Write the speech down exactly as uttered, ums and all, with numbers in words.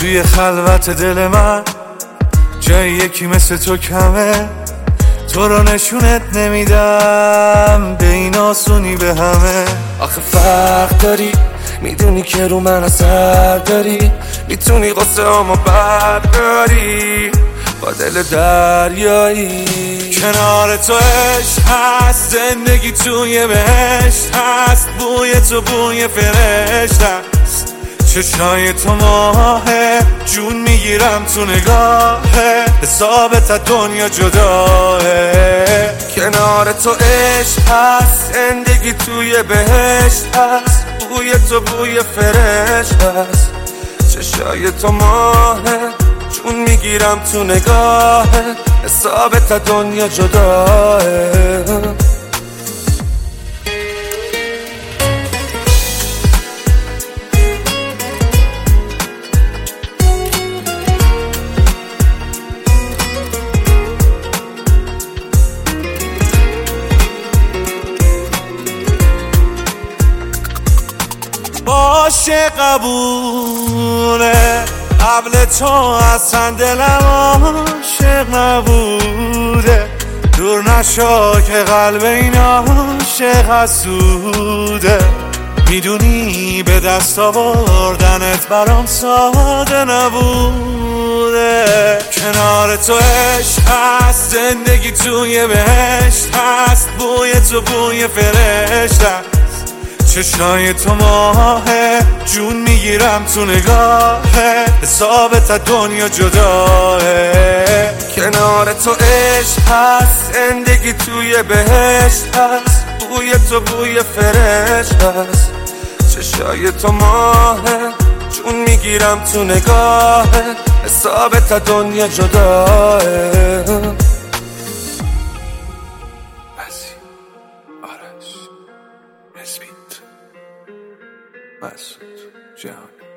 توی خلوت دل من جای یکی مثل تو کمه، تو رو نشونت نمیدم به این آسونی به همه. آخه فرق داری، میدونی که رو من اثر داری، میتونی قصه همو برداری با دل دریایی. کنار تو عشق هست، زندگی توی بهشت هست، بوی تو بوی فرشته است، چشای تو ماهه، جون میگیرم تو نگاهه، حسابت از دنیا جداه. کنار تو عشق هست، زندگی توی بهشت هست، بوی تو بوی فرشته است، چشای تو ماهه، جون میگیرم تو نگاهه، حسابت از دنیا جداه. باشه قبوله، قبل تو اصلا دلم عاشق نبوده، دور نشو که قلب این عاشق حسوده. میدونی به دست آوردنت برام ساده نبوده. کنار تو عشق هست، زندگی توی بهشت هست، بوی تو بوی فرشته است، چشای تو ماهه، جون میگیرم تو نگاهه، حسابت از دنیا جداه. کنار تو عشق هست، زندگی توی بهشت هست، بوی تو بوی فرشته است، چشای تو ماهه، جون میگیرم تو نگاهه، حسابت از دنیا جداه. آرش، اسمیت، مسعود جهانی.